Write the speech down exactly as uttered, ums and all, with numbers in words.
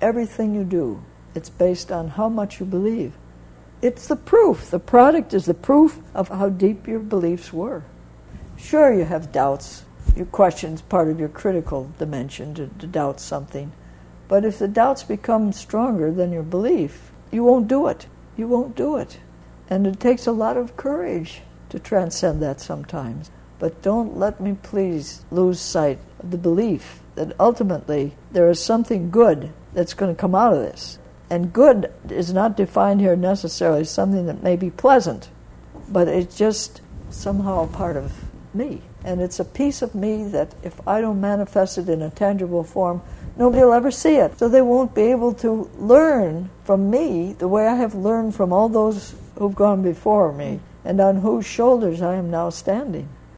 everything you do. It's based on how much you believe. It's the proof. The product is the proof of how deep your beliefs were. Sure, you have doubts. Your question's part of your critical dimension, to, to doubt something. But if the doubts become stronger than your belief, you won't do it. You won't do it. And it takes a lot of courage to transcend that sometimes. But don't let me please lose sight of the belief that ultimately there is something good that's going to come out of this. And good is not defined here necessarily as something that may be pleasant, but it's just somehow a part of me. And it's a piece of me that if I don't manifest it in a tangible form, nobody will ever see it. So they won't be able to learn from me the way I have learned from all those who've gone before me and on whose shoulders I am now standing.